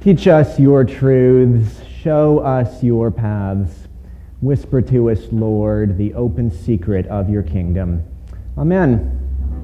Teach us your truths, show us your paths. Whisper to us, Lord, the open secret of your kingdom. Amen.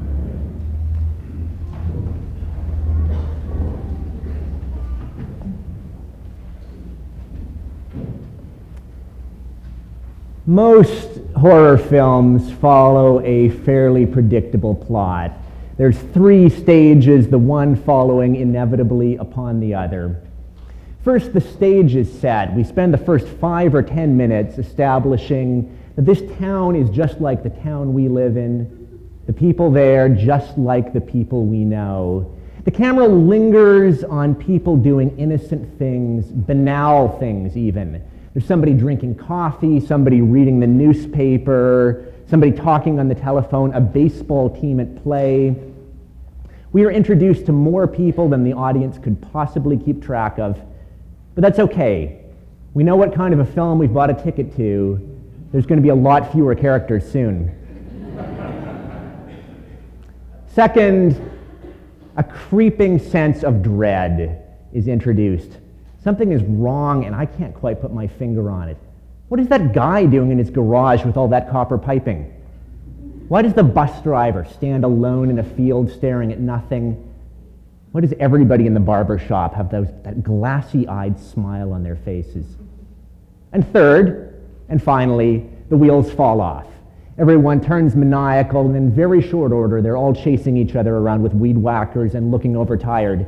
Most horror films follow a fairly predictable plot. There's three stages, the one following inevitably upon the other. First, the stage is set. We spend the first 5 or 10 minutes establishing that this town is just like the town we live in, the people there just like the people we know. The camera lingers on people doing innocent things, banal things even. There's somebody drinking coffee, somebody reading the newspaper, somebody talking on the telephone, a baseball team at play. We are introduced to more people than the audience could possibly keep track of. But that's okay. We know what kind of a film we've bought a ticket to. There's going to be a lot fewer characters soon. Second, a creeping sense of dread is introduced. Something is wrong and I can't quite put my finger on it. What is that guy doing in his garage with all that copper piping? Why does the bus driver stand alone in a field staring at nothing? Why does everybody in the barber shop have that glassy-eyed smile on their faces? And third, and finally, the wheels fall off. Everyone turns maniacal, and in very short order, they're all chasing each other around with weed whackers and looking overtired.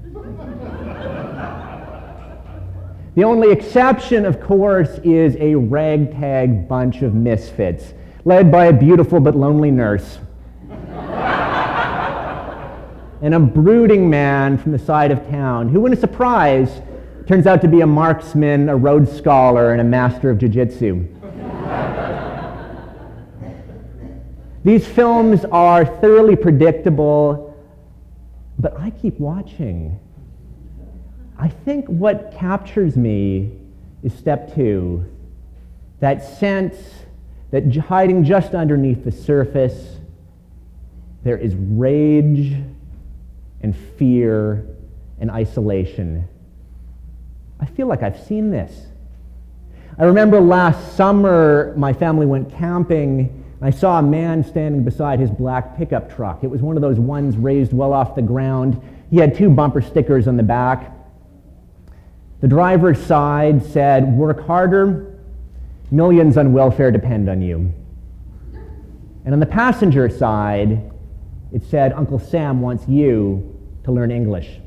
The only exception, of course, is a ragtag bunch of misfits, led by a beautiful but lonely nurse. And a brooding man from the side of town, who, in a surprise, turns out to be a marksman, a Rhodes Scholar, and a master of jiu-jitsu. These films are thoroughly predictable, but I keep watching. I think what captures me is step 2, that sense that hiding just underneath the surface, there is rage and fear and isolation. I feel like I've seen this. I remember last summer my family went camping and I saw a man standing beside his black pickup truck. It was one of those ones raised well off the ground. He had 2 bumper stickers on the back. The driver's side said, "Work harder, millions on welfare depend on you." And on the passenger side, it said, "Uncle Sam wants you to learn English."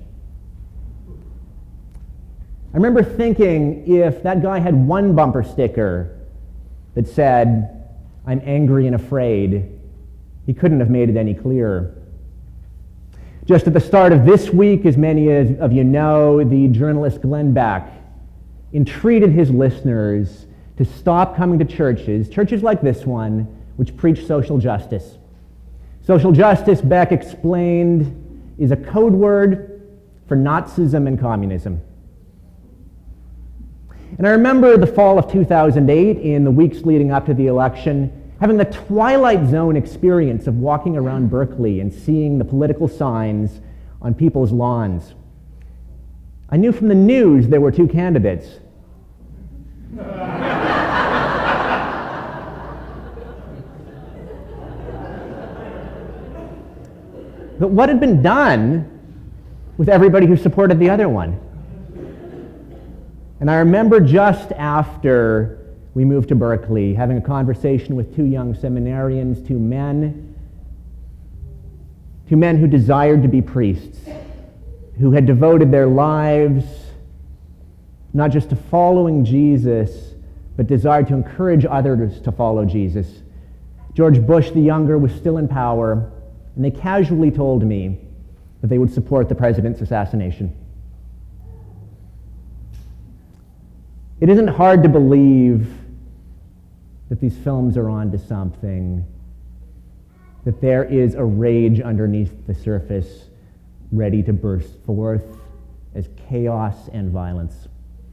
I remember thinking if that guy had one bumper sticker that said, "I'm angry and afraid," he couldn't have made it any clearer. Just at the start of this week, as many of you know, the journalist Glenn Beck entreated his listeners to stop coming to churches like this one, which preach social justice. Social justice, Beck explained, is a code word for Nazism and communism. And I remember the fall of 2008, in the weeks leading up to the election, having the Twilight Zone experience of walking around Berkeley and seeing the political signs on people's lawns. I knew from the news there were 2 candidates. But what had been done with everybody who supported the other one? And I remember just after we moved to Berkeley, having a conversation with 2 young seminarians, 2 men who desired to be priests, who had devoted their lives not just to following Jesus, but desired to encourage others to follow Jesus. George Bush the younger was still in power, and they casually told me that they would support the president's assassination. It isn't hard to believe that these films are onto something, that there is a rage underneath the surface ready to burst forth as chaos and violence.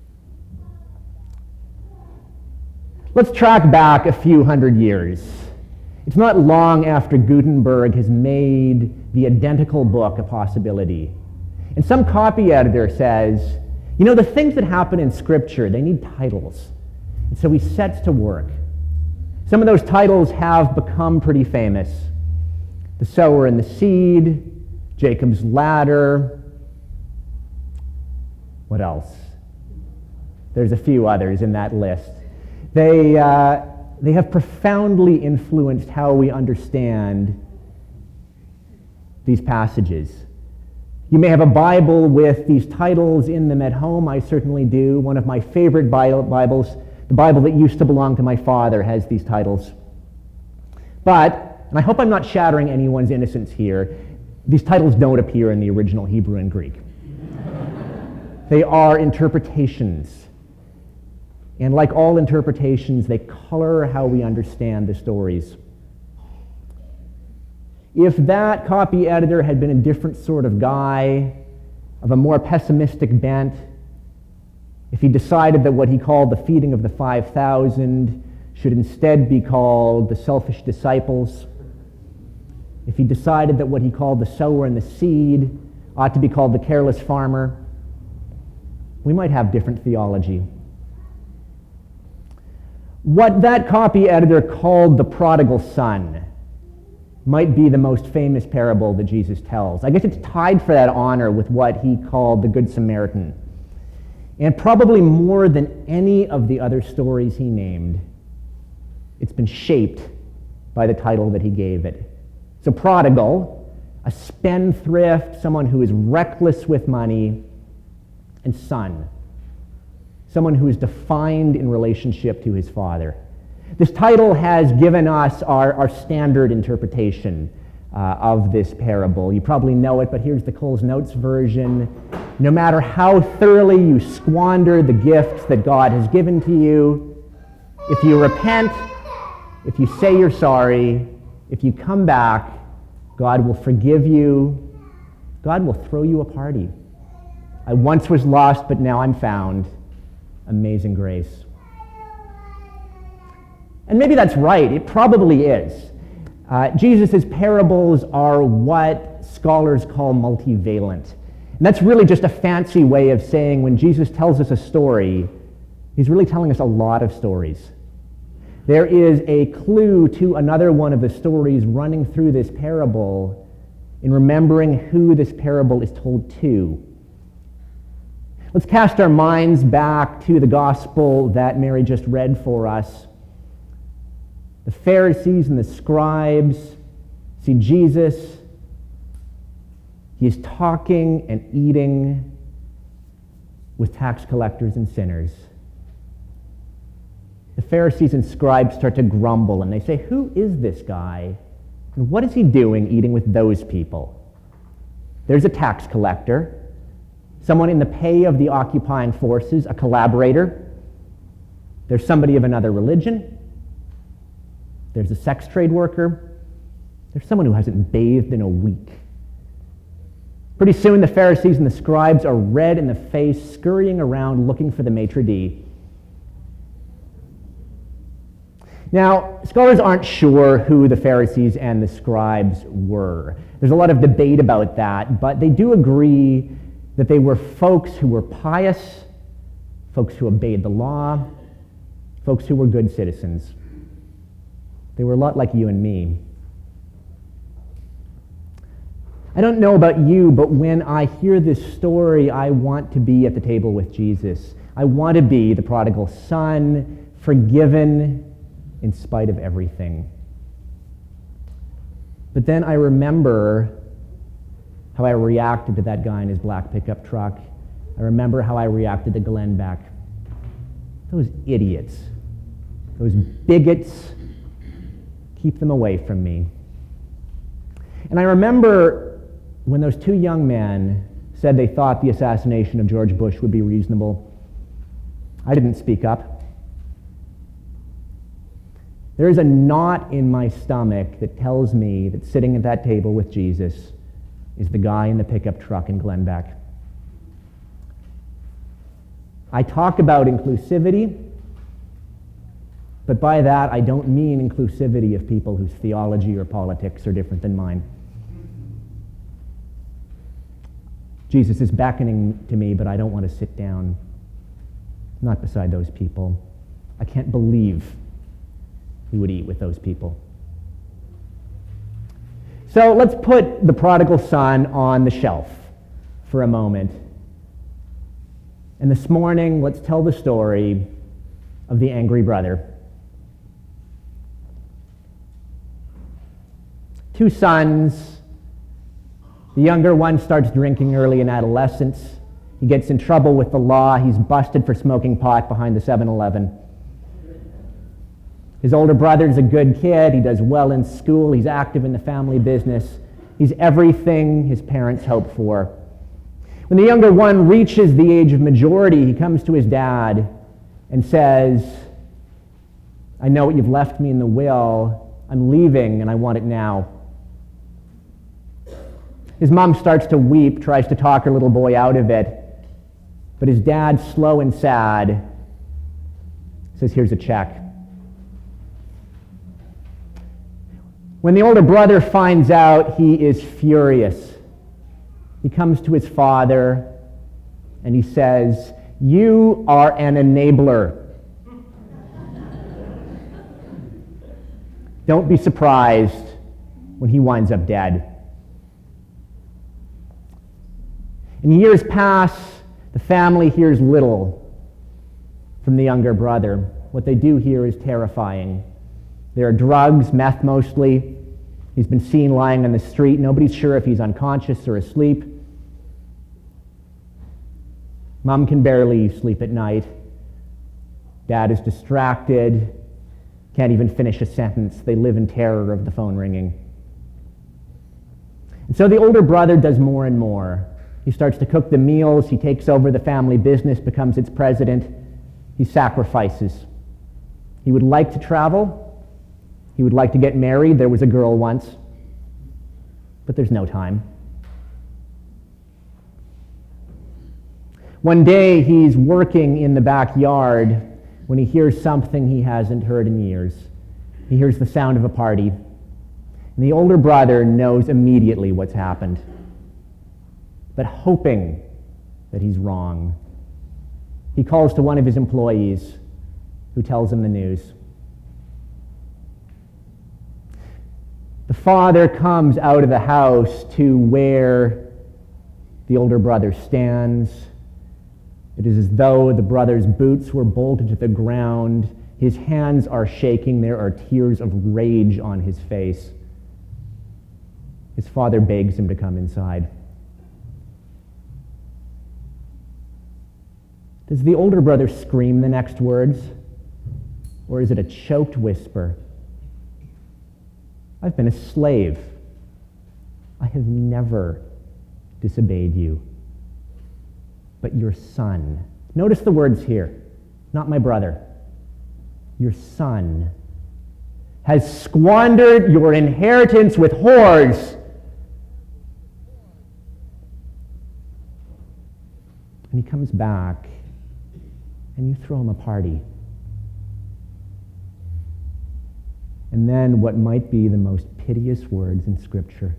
Let's track back a few hundred years. It's not long after Gutenberg has made the identical book a possibility. And some copy editor says, You know, the things that happen in Scripture, they need titles. And so he sets to work. Some of those titles have become pretty famous. The sower and the seed, Jacob's ladder. What else? There's a few others in that list. They have profoundly influenced how we understand these passages. You may have a Bible with these titles in them at home. I certainly do. One of my favorite Bibles, the Bible that used to belong to my father, has these titles. But, and I hope I'm not shattering anyone's innocence here, these titles don't appear in the original Hebrew and Greek. They are interpretations. And like all interpretations, they color how we understand the stories. If that copy editor had been a different sort of guy, of a more pessimistic bent, if he decided that what he called the feeding of the 5,000 should instead be called the selfish disciples, if he decided that what he called the sower and the seed ought to be called the careless farmer, we might have different theology. What that copy editor called the prodigal son might be the most famous parable that Jesus tells. I guess it's tied for that honor with what he called the Good Samaritan. And probably more than any of the other stories he named, it's been shaped by the title that he gave it. So prodigal, a spendthrift, someone who is reckless with money, and son, someone who is defined in relationship to his father. This title has given us our standard interpretation of this parable. You probably know it, but here's the Coles Notes version. No matter how thoroughly you squander the gifts that God has given to you, if you repent, if you say you're sorry, if you come back, God will forgive you. God will throw you a party. I once was lost, but now I'm found. Amazing grace. And maybe that's right. It probably is. Jesus' parables are what scholars call multivalent. And that's really just a fancy way of saying when Jesus tells us a story, he's really telling us a lot of stories. There is a clue to another one of the stories running through this parable in remembering who this parable is told to. Let's cast our minds back to the gospel that Mary just read for us. The Pharisees and the scribes see Jesus. He is talking and eating with tax collectors and sinners. The Pharisees and scribes start to grumble, and they say, "Who is this guy? And what is he doing eating with those people?" There's a tax collector, someone in the pay of the occupying forces, a collaborator. There's somebody of another religion. There's a sex trade worker. There's someone who hasn't bathed in a week. Pretty soon the Pharisees and the scribes are red in the face, scurrying around looking for the maitre d'. Now, scholars aren't sure who the Pharisees and the scribes were. There's a lot of debate about that, but they do agree that they were folks who were pious, folks who obeyed the law, folks who were good citizens. They were a lot like you and me. I don't know about you, but when I hear this story, I want to be at the table with Jesus. I want to be the prodigal son, forgiven in spite of everything. But then I remember how I reacted to that guy in his black pickup truck. I remember how I reacted to Glenn Beck. Those idiots, those bigots, keep them away from me. And I remember when those two young men said they thought the assassination of George Bush would be reasonable. I didn't speak up. There is a knot in my stomach that tells me that sitting at that table with Jesus is the guy in the pickup truck in Glenn Beck. I talk about inclusivity, but by that I don't mean inclusivity of people whose theology or politics are different than mine. Jesus is beckoning to me, but I don't want to sit down. Not beside those people. I can't believe he would eat with those people. So let's put the prodigal son on the shelf for a moment. And this morning, let's tell the story of the angry brother. Two sons. The younger one starts drinking early in adolescence. He gets in trouble with the law. He's busted for smoking pot behind the 7-Eleven. His older brother's a good kid. He does well in school. He's active in the family business. He's everything his parents hoped for. When the younger one reaches the age of majority, he comes to his dad and says, I know what you've left me in the will. I'm leaving and I want it now. His mom starts to weep, tries to talk her little boy out of it. But his dad, slow and sad, says, here's a check. When the older brother finds out, he is furious. He comes to his father and he says, you are an enabler. Don't be surprised when he winds up dead. In years past, the family hears little from the younger brother. What they do hear is terrifying. There are drugs, meth mostly. He's been seen lying on the street. Nobody's sure if he's unconscious or asleep. Mom can barely sleep at night. Dad is distracted, can't even finish a sentence. They live in terror of the phone ringing. And so the older brother does more and more. He starts to cook the meals. He takes over the family business, becomes its president. He sacrifices. He would like to travel. He would like to get married. There was a girl once. But there's no time. One day he's working in the backyard when he hears something he hasn't heard in years. He hears the sound of a party. And the older brother knows immediately what's happened. But hoping that he's wrong, he calls to one of his employees who tells him the news. The father comes out of the house to where the older brother stands. It is as though the brother's boots were bolted to the ground. His hands are shaking. There are tears of rage on his face. His father begs him to come inside. Does the older brother scream the next words? Or is it a choked whisper? I've been a slave. I have never disobeyed you. But your son, notice the words here, not my brother, your son has squandered your inheritance with whores. And he comes back, and you throw him a party. And then what might be the most piteous words in Scripture.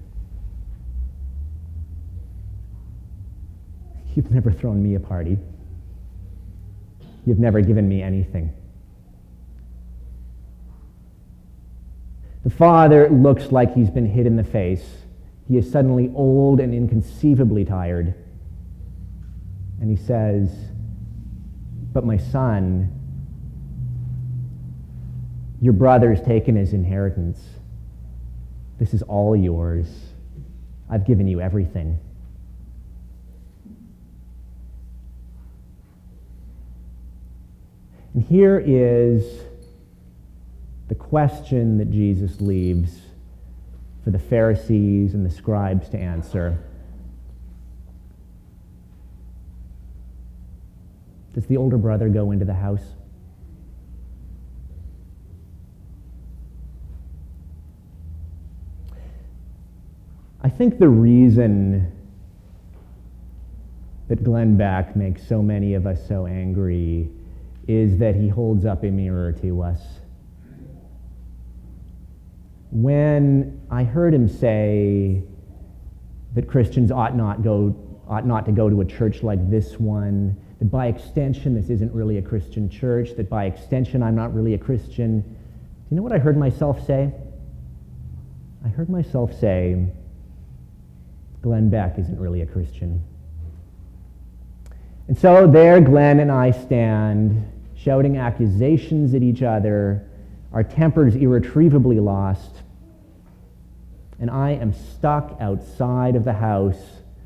You've never thrown me a party. You've never given me anything. The father looks like he's been hit in the face. He is suddenly old and inconceivably tired. And he says, but my son, your brother's taken his inheritance. This is all yours. I've given you everything. And here is the question that Jesus leaves for the Pharisees and the scribes to answer. Does the older brother go into the house? I think the reason that Glenn Beck makes so many of us so angry is that he holds up a mirror to us. When I heard him say that Christians ought not go ought not to go to a church like this one, that by extension this isn't really a Christian church, that by extension I'm not really a Christian. Do you know what I heard myself say? I heard myself say, Glenn Beck isn't really a Christian. And so there Glenn and I stand, shouting accusations at each other, our tempers irretrievably lost, and I am stuck outside of the house,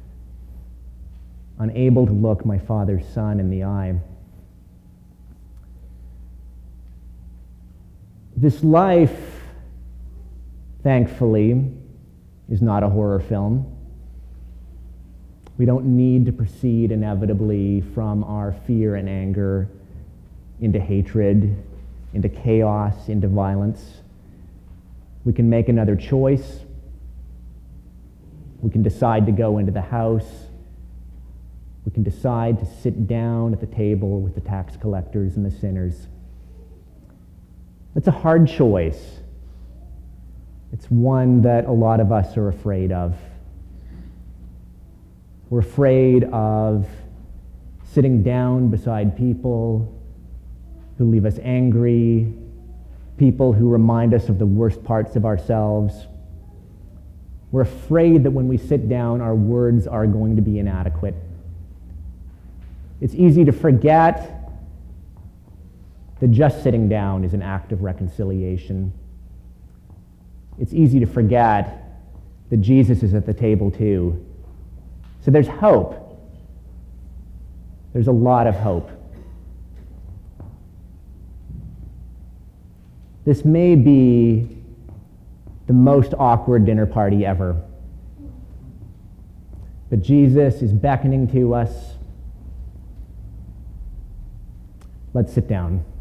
unable to look my father's son in the eye. This life, thankfully, is not a horror film. We don't need to proceed inevitably from our fear and anger into hatred, into chaos, into violence. We can make another choice. We can decide to go into the house. We can decide to sit down at the table with the tax collectors and the sinners. That's a hard choice. It's one that a lot of us are afraid of. We're afraid of sitting down beside people who leave us angry, people who remind us of the worst parts of ourselves. We're afraid that when we sit down, our words are going to be inadequate. It's easy to forget that just sitting down is an act of reconciliation. It's easy to forget that Jesus is at the table too. So there's hope. There's a lot of hope. This may be the most awkward dinner party ever. But Jesus is beckoning to us. Let's sit down.